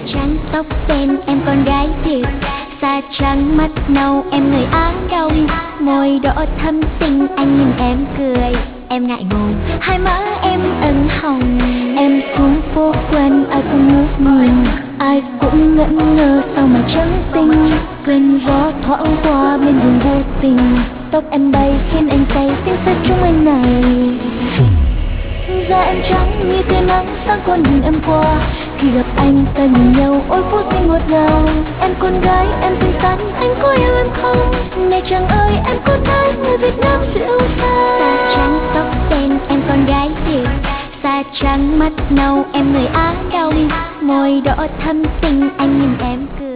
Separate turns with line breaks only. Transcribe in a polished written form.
trắng tóc đen em con gái Việt, da trắng mắt nâu em người Á Đông, môi đỏ thâm tình anh nhìn em cười, em ngại ngùng hai má em ửng hồng. Em xuống phố quen ai cũng ngước nhìn, ai cũng ngẩn ngơ sao mà trắng tinh, cơn gió thoảng qua bên đường vô tình, tóc em bay khiến anh say tiếng sét trong anh này. Da em trắng như tia nắng sáng con đường em qua, khi gặp anh ta nhìn nhau ôi phút giây ngọt ngào. Em con gái em xinh xắn anh có yêu em không, này chàng ơi em có thấy người Việt Nam dịu dàng. Da trắng tóc đen em con gái Việt, da trắng mắt nâu em người Á Đông, môi đỏ thâm tình anh nhìn em cười.